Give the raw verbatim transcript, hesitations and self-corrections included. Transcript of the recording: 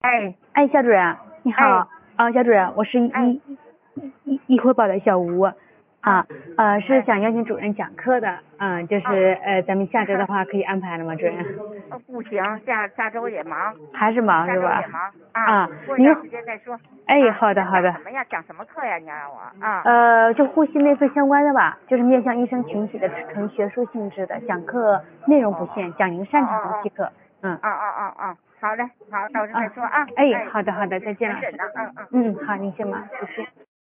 哎哎，小主任你好。 哎啊，小主任，我是哎一一一汇报的小吴啊， 啊呃是哎想邀请主任讲课的，嗯，就是呃咱们下周的话可以安排了吗，主任？ 呃不行，下下周也忙， 还是忙下是吧？ 周也忙啊过一段时间再说。 哎， 啊好的好的你想讲什。么呀？讲什么课呀？你让我啊呃，就呼吸内分相关的吧，就是面向医生群体的纯学术性质的，讲课内容不限，讲您擅长的即可。嗯。 啊啊啊啊，好嘞，好，到时候再说啊。 哎，好的好的，再见了。 等等呢，嗯嗯。 嗯，好，您先忙，谢谢。